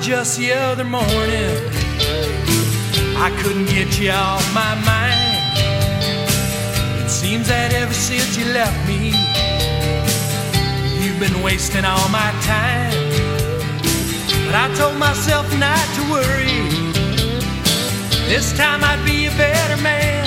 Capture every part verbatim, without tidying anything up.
just the other morning, I couldn't get you off my mind. It seems that ever since you left me, you've been wasting all my time. But I told myself not to worry, this time I'd be a better man,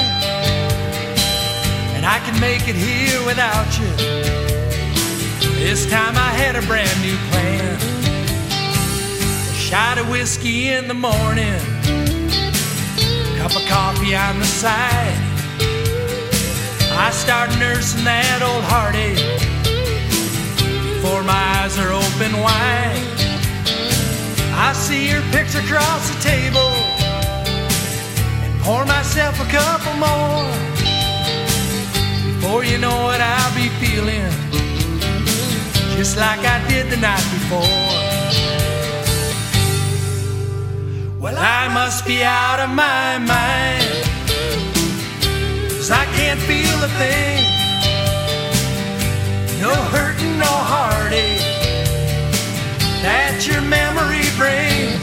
and I could make it here without you. This time I had a brand new plan. A shot of whiskey in the morning, cup of coffee on the side. I start nursing that old heartache before my eyes are open wide. I see your picture across the table and pour myself a couple more. Before you know it, I'll be feeling just like I did the night before. Well, I must be out of my mind, 'cause I can't feel a thing. No hurting, no heartache that your memory brings,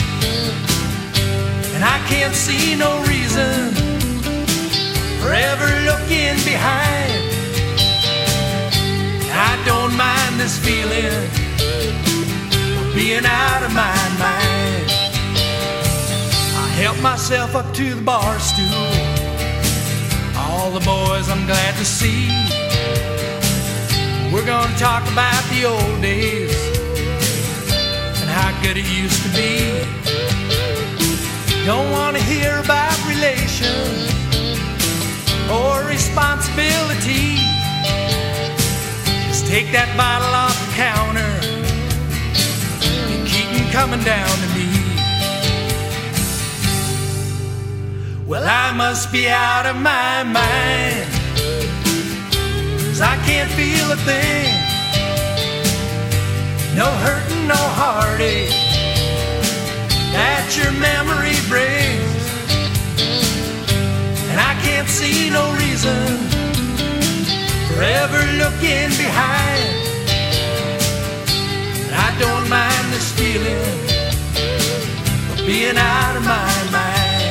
and I can't see no reason for ever looking behind. I don't mind this feeling of being out of my mind. I help myself up to the bar stool, all the boys I'm glad to see. We're gonna talk about the old days and how good it used to be. Don't wanna hear about relations or responsibility. Just take that bottle off the counter and keep them coming down to me. Well, I must be out of my mind, 'cause I can't feel a thing. No hurting, no heartache that your memory brings, and I can't see no reason for ever looking behind. And I don't mind this feeling of being out of my mind.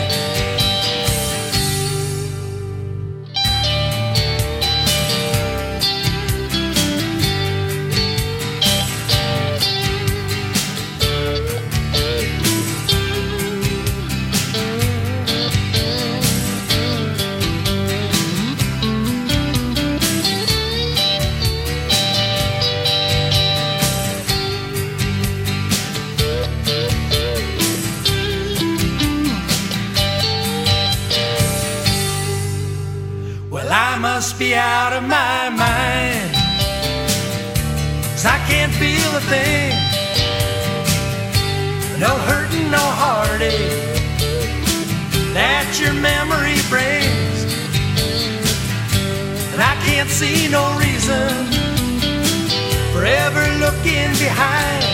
I must be out of my mind, 'cause I can't feel a thing. No hurting, no heartache that your memory brings, and I can't see no reason for ever looking behind.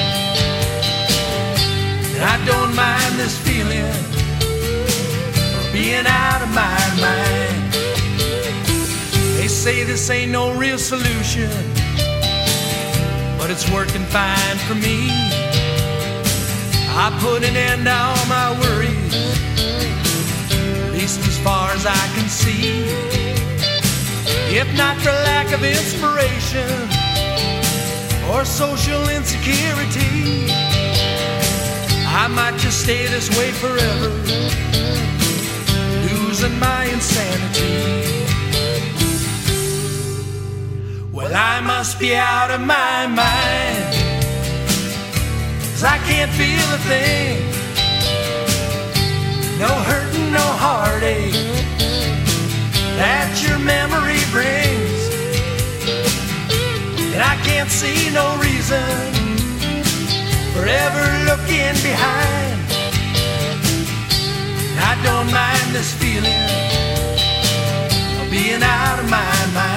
And I don't mind this feeling of being out of my mind. They say this ain't no real solution, but it's working fine for me. I put an end to all my worries, at least as far as I can see. If not for lack of inspiration or social insecurity, I might just stay this way forever, losing my insanity. Well, I must be out of my mind, 'cause I can't feel a thing. No hurting, no heartache that your memory brings, and I can't see no reason for ever looking behind. I don't mind this feeling of being out of my mind.